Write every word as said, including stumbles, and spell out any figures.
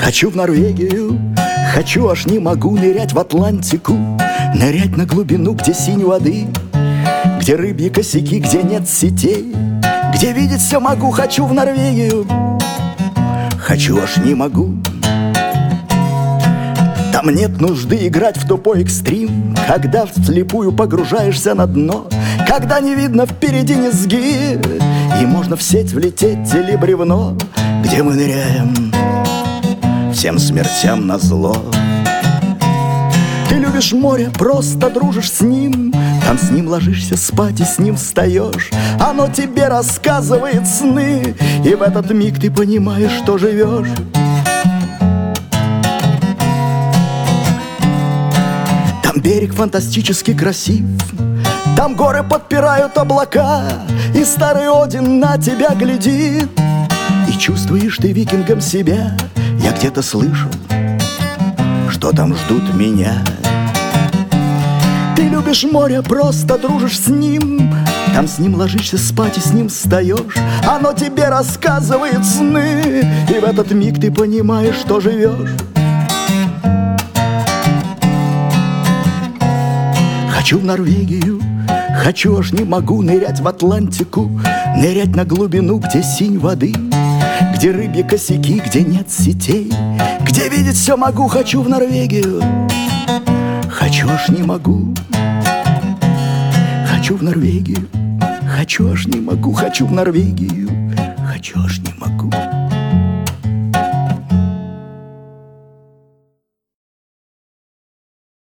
Хочу в Норвегию, хочу, аж не могу нырять в Атлантику, нырять на глубину, где синь воды, где рыбьи косяки, где нет сетей, где видеть все могу. Хочу в Норвегию, хочу, аж не могу. Там нет нужды играть в тупой экстрим, когда вслепую погружаешься на дно, когда не видно впереди низги, и можно в сеть влететь или бревно, где мы ныряем всем смертям назло. Ты любишь море, просто дружишь с ним, там с ним ложишься спать и с ним встаешь, оно тебе рассказывает сны, и в этот миг ты понимаешь, что живешь. Там берег фантастически красив, там горы подпирают облака, и старый Один на тебя глядит, и чувствуешь ты викингом себя. Я где-то слышал, что там ждут меня. Ты любишь море, просто дружишь с ним, там с ним ложишься спать и с ним встаешь, оно тебе рассказывает сны, и в этот миг ты понимаешь, что живешь. Хочу в Норвегию, хочу, аж не могу нырять в Атлантику, нырять на глубину, где синь воды, где рыбьи косяки, где нет сетей, где видеть все могу. Хочу в Норвегию, хочу, аж не могу. Хочу в Норвегию, хочу, аж не могу. Хочу в Норвегию, хочу, аж не могу.